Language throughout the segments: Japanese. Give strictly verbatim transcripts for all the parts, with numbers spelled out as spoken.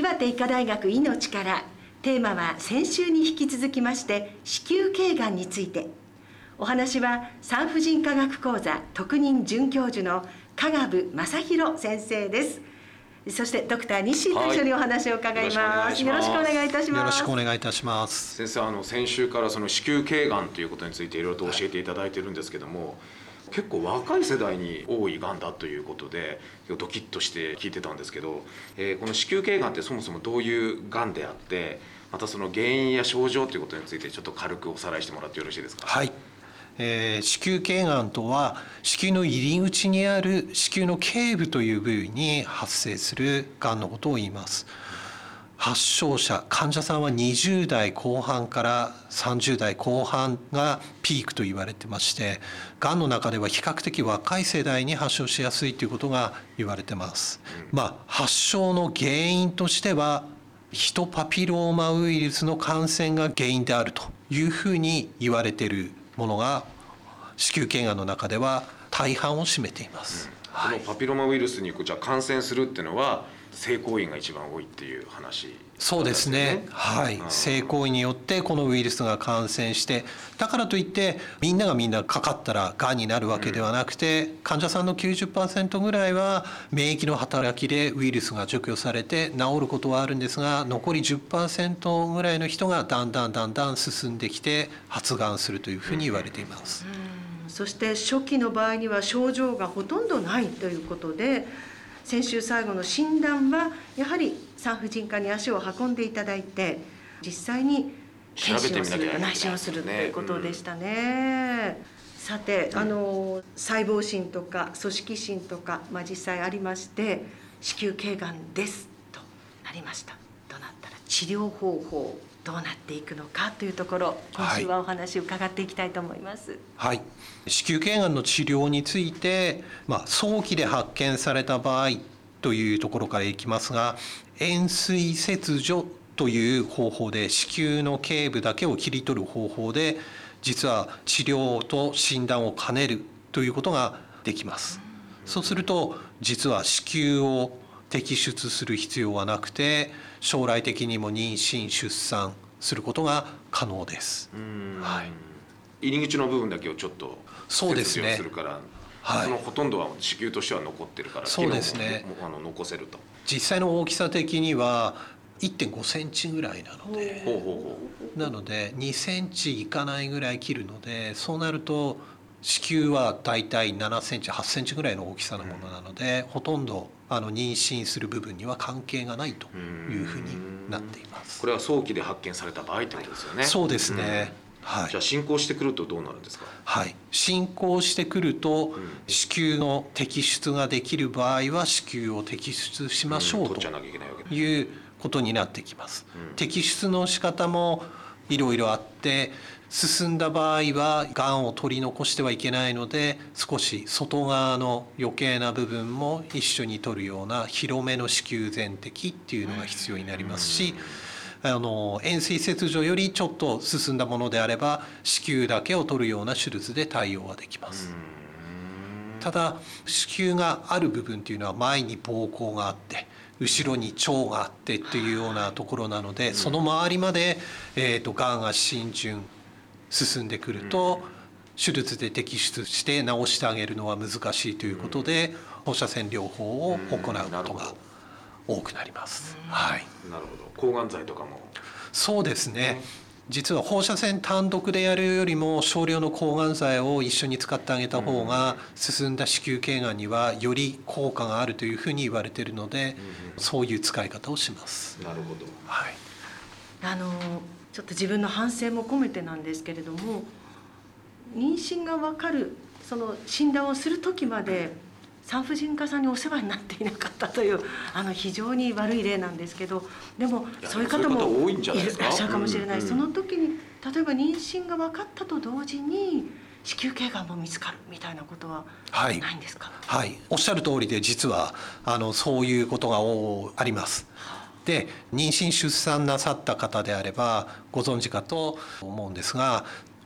岩手医科大学いのちから、テーマは先週に引き続きまして子宮頸がんについて。お話は産婦人科学講座特任准教授の加賀部正弘先生です。そしてドクター西と一緒にお話を伺います。よろしくお願いいたします。 よろしくお願いいたします。 先生、あの先週からその子宮頸がんということについていろいろと教えていただいているんですけども、はい、結構若い世代に多いがんだということでドキッとして聞いてたんですけど、えー、この子宮頸がんってそもそもどういうがんであって、またその原因や症状ということについてちょっと軽くおさらいしてもらってよろしいですか。 はい、えー、子宮頸がんとは子宮の入り口にある子宮の頸部という部位に発生するがんのことを言います。発症者患者さんはにじゅう代後半からさんじゅう代後半がピークと言われてまして、がんの中では比較的若い世代に発症しやすいということが言われてます。まあ、発症の原因としてはヒトパピローマウイルスの感染が原因であるというふうに言われているものが子宮頸がんの中では大半を占めています。 うん、はい、このパピローマウイルスにじゃあ感染するっていうのは性行為が一番多いっていう話、ね、 そうですね、はい、性行為によってこのウイルスが感染して、だからといってみんながみんなかかったらがんになるわけではなくて、うん、患者さんの きゅうじゅっパーセント ぐらいは免疫の働きでウイルスが除去されて治ることはあるんですが、残り じゅっパーセント ぐらいの人がだんだんだんだん進んできて発がんするというふうに言われています。 うん、そして初期の場合には症状がほとんどないということで、先週最後の診断はやはり産婦人科に足を運んでいただいて実際に検診をする、内視をするということでしたね。うん、さて、あの細胞診とか組織診とか、まあ、実際ありまして子宮頸がんですとなりました。となったら治療方法どうなっていくのかというところ、今週はお話を伺っていきたいと思います。 はい、子宮頸がんの治療について、まあ、早期で発見された場合というところからいきますが、円錐切除という方法で子宮の頸部だけを切り取る方法で実は治療と診断を兼ねるということができます。そうすると実は子宮を摘出する必要はなくて、将来的にも妊娠出産することが可能です。 うん、はい、入り口の部分だけをちょっと切除するから、はい、そのほとんどは子宮としては残ってるから、 そうですね、 あの残せると。 実際の大きさ的には いってんごセンチぐらいなので、 ほうほうほうなのでにセンチいかないぐらい切るので、そうなると子宮はだいたいななセンチはちセンチぐらいの大きさのものなので、うん、ほとんどあの妊娠する部分には関係がないというふうになっています。 これは早期で発見された場合ということですよね。 そうですね、うん、はい、 じゃあ進行してくるとどうなるんですか。 はい、進行してくると、うん、子宮の摘出ができる場合は子宮を摘出しましょう、うん、ということになってきます。うん、摘出の仕方もいろいろあって、進んだ場合はがんを取り残してはいけないので、少し外側の余計な部分も一緒に取るような広めの子宮全摘っていうのが必要になりますし、あの円錐切除よりちょっと進んだものであれば子宮だけを取るような手術で対応はできます。ただ子宮がある部分っていうのは前に膀胱があって後ろに腸があってっていうようなところなので、その周りまで、えーと、がんが浸潤進んでくると、手術で摘出して治してあげるのは難しいということで、放射線療法を行うことが多くなります。はい、 なるほど。抗がん剤とかも。 そうですね、実は放射線単独でやるよりも少量の抗がん剤を一緒に使ってあげた方が進んだ子宮頸がんにはより効果があるというふうに言われているので、そういう使い方をします。 なるほど。 はい、 あのちょっと自分の反省も込めてなんですけれども、妊娠が分かるその診断をする時まで産婦人科さんにお世話になっていなかったという、あの非常に悪い例なんですけど、でもそういう方もいらっしゃるかもしれない。その時に例えば妊娠が分かったと同時に子宮頸がんも見つかるみたいなことはないんですか。 はい、はい、おっしゃる通りで、実はあのそういうことがあります。で、妊娠出産なさった方であればご存知かと思うんですが、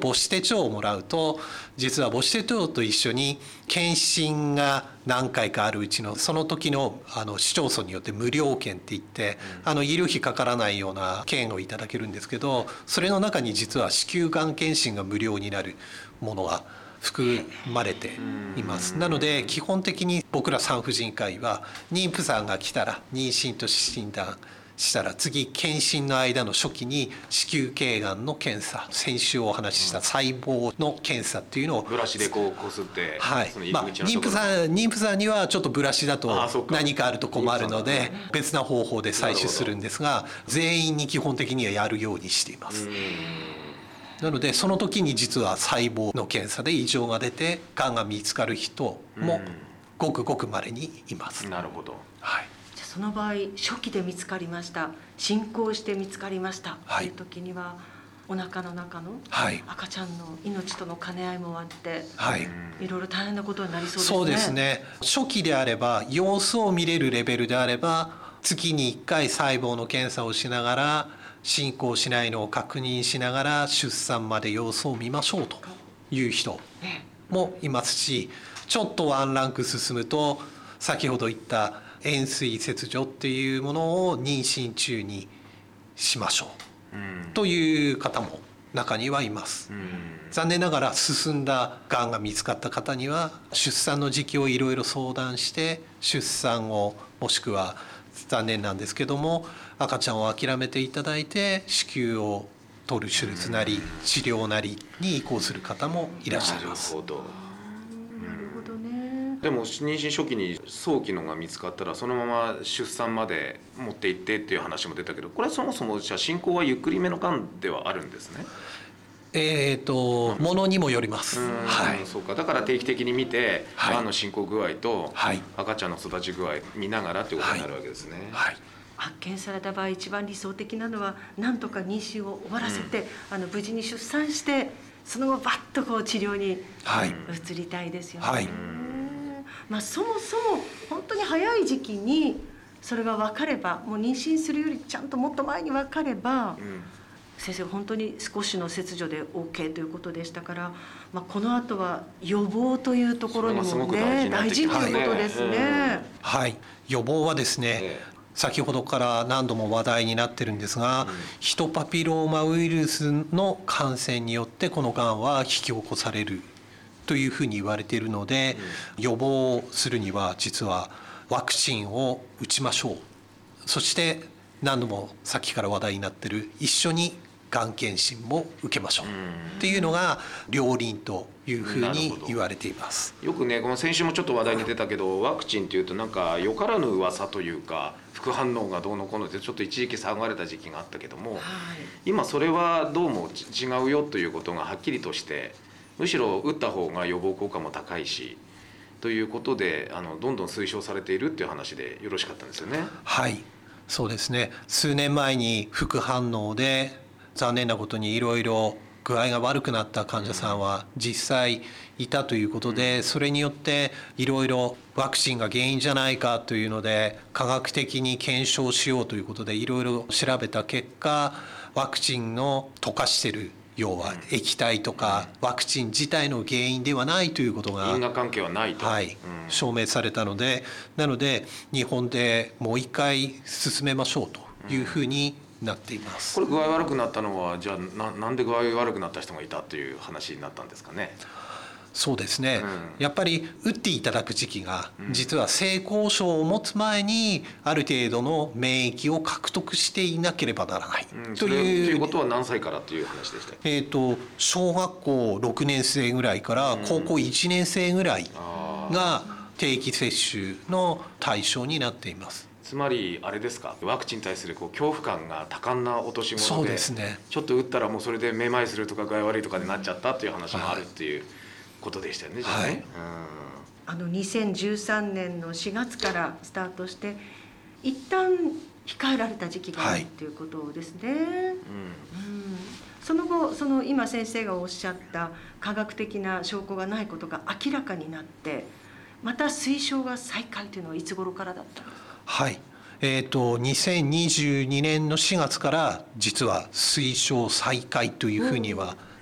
母子手帳をもらうと、実は母子手帳と一緒に検診が何回かあるうちのその時のあの市町村によって無料券っていって、あの医療費かからないような券をいただけるんですけど、それの中に実は子宮がん検診が無料になるものが含まれています。なので基本的に僕ら産婦人科医は、妊婦さんが来たら妊娠と診断したら、次検診の間の初期に子宮頸がんの検査、先週お話しした細胞の検査っていうのをブラシでこうこすって、 はい、 その入まあ、 り口のところ妊婦さん妊婦さんにはちょっとブラシだと何かあると困るので別な方法で採取するんですが、全員に基本的にはやるようにしています。なのでその時に実は細胞の検査で異常が出てがんが見つかる人もごくごく稀にいます。 なるほど、 はい、 じゃあその場合初期で見つかりました、進行して見つかりましたという時には、はい、お腹の中の赤ちゃんの命との兼ね合いもあって、はい、いろいろ大変なことになりそうですね。 そうですね。初期であれば様子を見れるレベルであれば月にいっかい細胞の検査をしながら進行しないのを確認しながら出産まで様子を見ましょうという人もいますし、ちょっとワンランク進むと先ほど言った円錐切除っていうものを妊娠中にしましょうという方も中にはいます。残念ながら進んだがんが見つかった方には出産の時期をいろいろ相談して出産を、もしくは残念なんですけども赤ちゃんを諦めていただいて子宮を取る手術なり治療なりに移行する方もいらっしゃいます。 なるほど。 なるほどね。 でも妊娠初期に早期のが見つかったらそのまま出産まで持っていってっていう話も出たけど、これはそもそもじゃあ進行はゆっくりめのがんではあるんですね。 えーとものにもよります。はい、 そうか。だから定期的に見て、 はい、 がんの進行具合と、 はい、 赤ちゃんの育ち具合見ながらということになるわけですね。 はいはい、 発見された場合一番理想的なのはなんとか妊娠を終わらせて、うん、あの無事に出産してその後バッとこう治療に移りたいですよね。はいはい、まあ、そもそも本当に早い時期にそれが分かれば、もう妊娠するよりちゃんともっと前に分かれば、うん、先生本当に少しの切除で OK ということでしたから、まあ、この後は予防というところにもね大事ということですね。 はい、予防はですね、ええ、先ほどから何度も話題になってるんですが、うん、ヒトパピローマウイルスの感染によってこのがんは引き起こされるというふうに言われているので、うん、予防するには実はワクチンを打ちましょう。そして何度もさっきから話題になってる一緒にがん検診も受けましょうっていうのが両輪というふうに言われています。 よくね、この先週もちょっと話題に出たけど、ワクチンっていうとなんかよからぬ噂というか副反応がどうのこうのってちょっと一時期騒がれた時期があったけども、はい、今それはどうも違うよということがはっきりとして、むしろ打った方が予防効果も高いしということで、あのどんどん推奨されているっていう話でよろしかったんですよね。 はい、そうですね。数年前に副反応で残念なことにいろいろ具合が悪くなった患者さんは実際いたということで、それによっていろいろワクチンが原因じゃないかというので科学的に検証しようということでいろいろ調べた結果、ワクチンの溶かしてる要は液体とかワクチン自体の原因ではないということが因果関係はないと、 はい、証明されたので、なので日本でもう一回進めましょうというふうになっています。 これ具合悪くなったのはじゃあ な, なんで具合悪くなった人がいたという話になったんですかね。 そうですね、うん、やっぱり打っていただく時期が実は性交渉を持つ前にある程度の免疫を獲得していなければならない、 うん、というということは何歳からという話でしたっけ。 えーと小学校ろくねん生ぐらいから高校いちねん生ぐらいが定期接種の対象になっています。 つまりあれですか、ワクチンに対するこう恐怖感が多感なお年頃で、 そうですね、 ちょっと打ったらもうそれでめまいするとか具合悪いとかになっちゃったっていう話もあるっていうことでしたよね、じゃあね、はい、うん、 あのにせんじゅうさんねんのしがつからスタートして一旦控えられた時期があるっていうことですね、はい、うんうん、その後その今先生がおっしゃった科学的な証拠がないことが明らかになってまた推奨が再開というのはいつ頃からだったんですか。 はい、えーと、にせんにじゅうにねんのしがつから実は推奨再開というふうには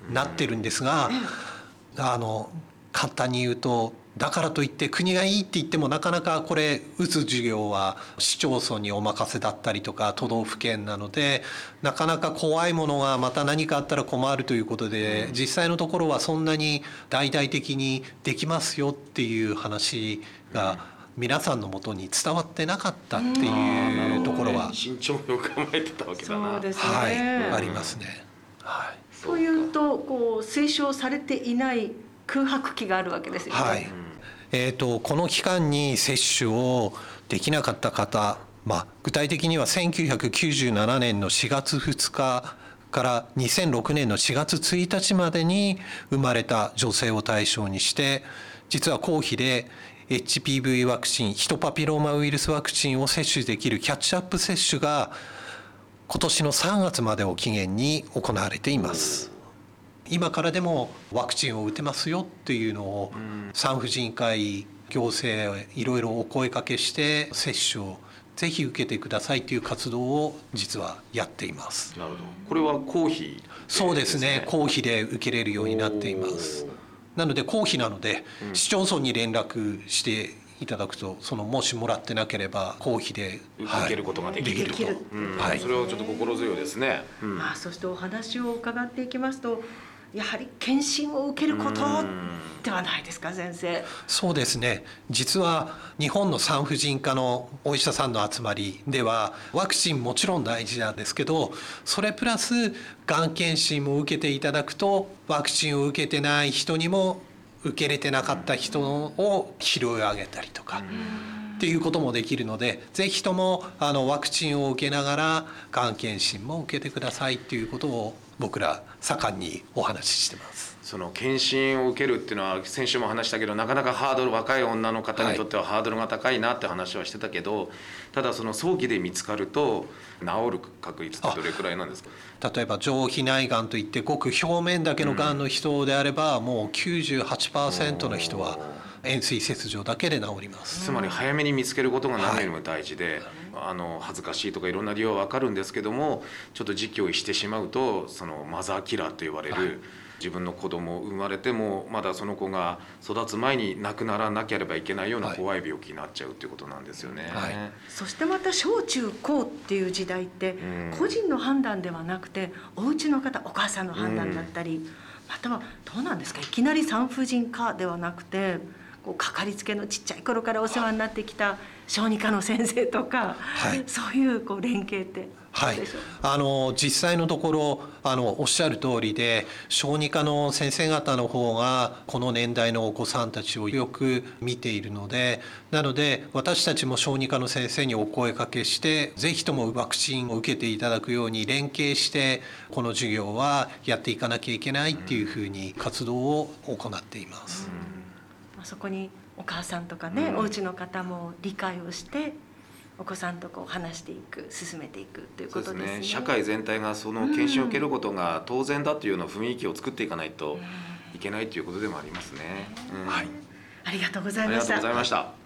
なってるんですが、あの簡単に言うと、だからといって国がいいって言ってもなかなかこれ打つ事業は市町村にお任せだったりとか都道府県なので、なかなか怖いものがまた何かあったら困るということで、実際のところはそんなに大々的にできますよっていう話が皆さんのもとに伝わってなかったっていうところは、 慎重に構えてたわけだな。 そうですね、 はい、ありますね。はい、 というとこう推奨されていない空白期があるわけですよね。 はい、えーと、この期間に接種をできなかった方、まあ、具体的にはせんきゅうひゃくきゅうじゅうななねんのしがつふつかからにせんろくねんのしがつついたちまでに生まれた女性を対象にして、実は公費で エイチピーブイ ワクチン、ヒトパピローマウイルスワクチンを接種できるキャッチアップ接種が今年のさんがつまでを期限に行われています。今からでもワクチンを打てますよっていうのを産婦人科医、行政いろいろお声かけして接種をぜひ受けてくださいという活動を実はやっています。 なるほど。これは公費ですね。 そうですね、公費で受けれるようになっています。なので公費なので、うん、市町村に連絡していただくと、そのもしもらってなければ公費で、 はい、受けることができると、うんはい、それはちょっと心強いですね。 うん、まあ、そしてお話を伺っていきますと、やはり検診を受けることではないですか、先生。 そうですね、実は日本の産婦人科のお医者さんの集まりではワクチンもちろん大事なんですけど、それプラスがん検診も受けていただくと、ワクチンを受けてない人にも受けれてなかった人を拾い上げたりとかっていうこともできるので、ぜひともあのワクチンを受けながらがん検診も受けてくださいっていうことを僕ら盛んにお話ししてます。 その検診を受けるっていうのは先週も話したけど、なかなかハードル、若い女の方にとってはハードルが高いなって話はしてたけど、はい、ただその早期で見つかると治る確率ってどれくらいなんですか？ 例えば上皮内がんといってごく表面だけのがんの人であれば、うん、もう きゅうじゅうはちパーセント の人は円錐切除だけで治ります。 つまり早めに見つけることが何よりも大事で、はい、あの恥ずかしいとかいろんな理由は分かるんですけども、ちょっと時期をしてしまうとそのマザーキラーと言われる、はい、自分の子供生まれてもまだその子が育つ前に亡くならなければいけないような怖い病気になっちゃうっていうことなんですよね。はいはい、 そしてまた小中高っていう時代って個人の判断ではなくて、お家の方、お母さんの判断だったり、うん、またはどうなんですか、いきなり産婦人科ではなくて、こうかかりつけのちっちゃい頃からお世話になってきた小児科の先生とか、はい、そういうこう連携ってはい、あの実際のところあのおっしゃる通りで、小児科の先生方の方がこの年代のお子さんたちをよく見ているので、なので私たちも小児科の先生にお声かけして、ぜひともワクチンを受けていただくように連携してこの授業はやっていかなきゃいけないっていうふうに活動を行っています。 うん、そこにお母さんとかね、うん、お家の方も理解をしてお子さんとこう話していく、進めていくということですね。 そうですね、社会全体がその検診を受けることが当然だというような雰囲気を作っていかないといけないということでもありますね。うん、 はい、ありがとうございました。 ありがとうございました。